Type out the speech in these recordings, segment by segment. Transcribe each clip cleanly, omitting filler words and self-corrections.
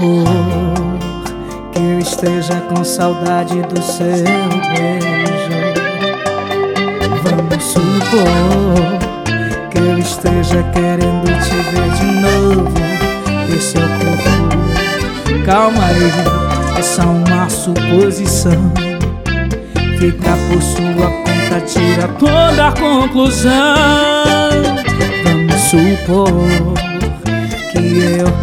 que eu esteja com saudade do seu beijo. Vamos supor que eu esteja querendo te ver de novo. Esse é o corpo. Calma aí, é só uma suposição. Fica por sua conta, tira toda a conclusão. Vamos supor que eu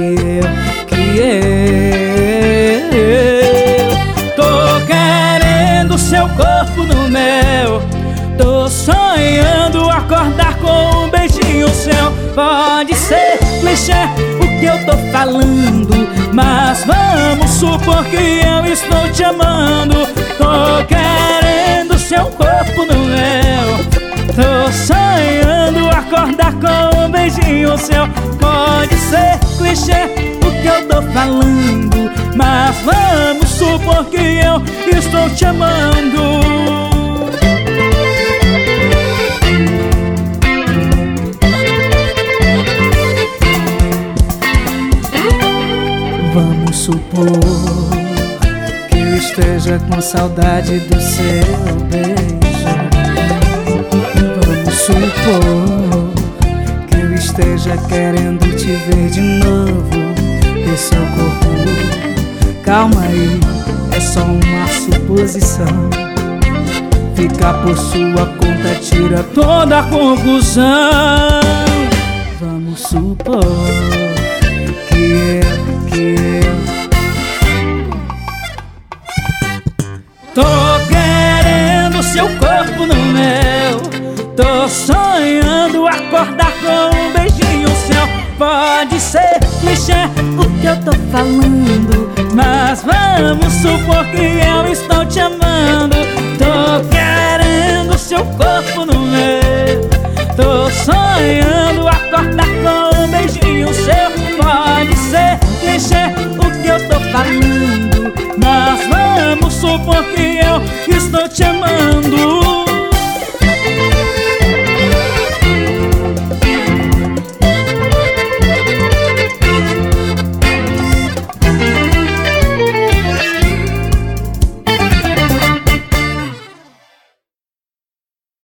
tô querendo seu corpo no meu. Tô sonhando acordar com um beijinho seu. Pode ser clichê o que eu tô falando, mas vamos supor que eu estou te amando. Tô querendo seu corpo no meu. Tô sonhando acordar com um beijinho seu. Pode ser clichê o que eu tô falando, mas vamos supor que eu estou te amando. Vamos supor que eu esteja com saudade do seu beijo. Vamos supor que eu esteja querendo te ver de novo. Esse é o corpo. Calma aí, é só uma suposição. Fica por sua conta, tira toda a conclusão. Vamos supor que tô querendo seu corpo no meu. Tô sonhando acordar com um beijinho seu. Pode ser clichê o que eu tô falando, mas vamos supor que eu estou te amando. Tô querendo seu corpo no meu. Tô sonhando acordar com um beijinho seu. Pode ser clichê o que eu tô falando, mas vamos supor que eu estou te amando.